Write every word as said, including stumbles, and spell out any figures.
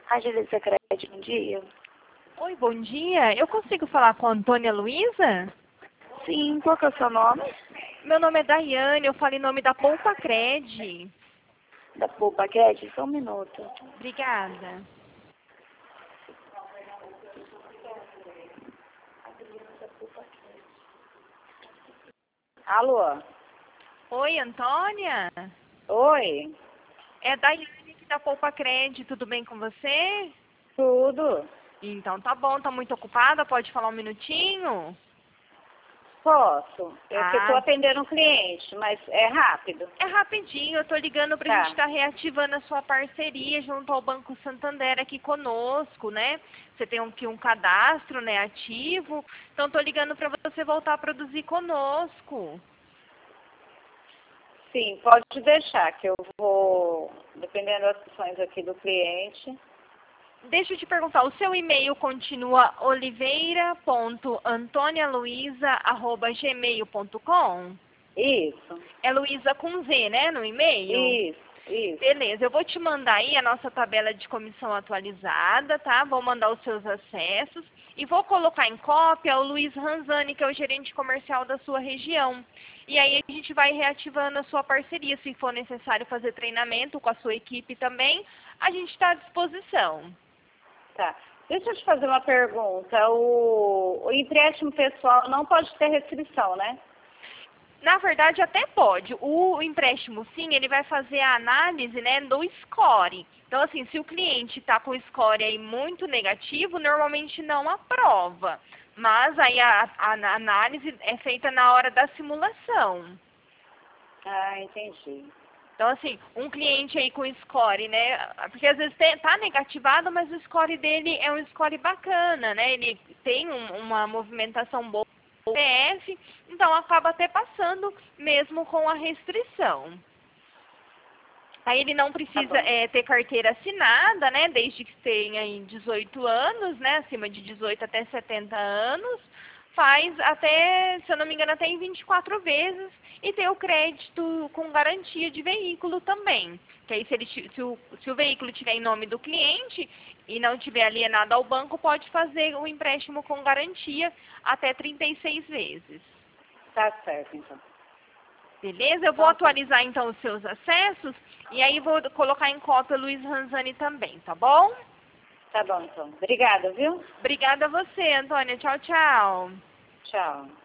Rádio Elisa Crédito, bom dia. Oi, bom dia. Eu consigo falar com a Antônia Luísa? Sim, qual que é o seu nome? Meu nome é Daiane, eu falo em nome da Poupa Cred. Da Poupa Crédito? Só um minuto. Obrigada. Alô? Oi, Antônia? Oi? É Daiane aqui da Poupa Cred, tudo bem com você? Tudo? Então tá bom, tá muito ocupada? Pode falar um minutinho? Posso? É que eu tô Ah, atendendo um cliente, mas é rápido. é rapidinho, eu tô ligando pra Tá. gente estar reativando a sua parceria junto ao Banco Santander aqui conosco, né? Você tem aqui um cadastro, né, ativo, então tô ligando pra você voltar a produzir conosco. Sim, pode deixar que eu vou, dependendo das opções aqui do cliente. Deixa eu te perguntar, o seu e-mail continua oliveira ponto antonia luiza arroba gmail ponto com? Isso, É Luísa com Z, né, no e-mail? isso, isso. Beleza, eu vou te mandar aí a nossa tabela de comissão atualizada, tá? Vou mandar os seus acessos e vou colocar em cópia o Luiz Ranzani, que é o gerente comercial da sua região. E aí a gente vai reativando a sua parceria. Se for necessário fazer treinamento com a sua equipe também, a gente está à disposição. Tá. Deixa eu te fazer uma pergunta. O, o empréstimo pessoal não pode ter restrição, né? Na verdade, até pode. O empréstimo, sim, ele vai fazer a análise, né, do score. Então, assim, se o cliente está com o score aí muito negativo, normalmente não aprova. Mas aí a, a análise é feita na hora da simulação. Ah, entendi. Então, assim, um cliente aí com score, né? Porque às vezes está negativado, mas o score dele é um score bacana, né? Ele tem um, uma movimentação boa no P F, então acaba até passando mesmo com a restrição. Aí ele não Tá precisa bom. é, ter carteira assinada, né? Desde que tenha aí dezoito anos, né? Acima de dezoito até setenta anos. Faz até, se eu não me engano, até em vinte e quatro vezes. E tem o crédito com garantia de veículo também. Que aí se, ele, se, o, se o veículo estiver em nome do cliente e não tiver alienado ao banco, pode fazer o empréstimo com garantia até trinta e seis vezes. Tá certo, então. Beleza? Eu vou Então, tá. atualizar então os seus acessos e aí vou colocar em cópia o Luiz Ranzani também, tá bom? Tá bom, então. Obrigada, viu? Obrigada a você, Antônia. Tchau, tchau. Tchau.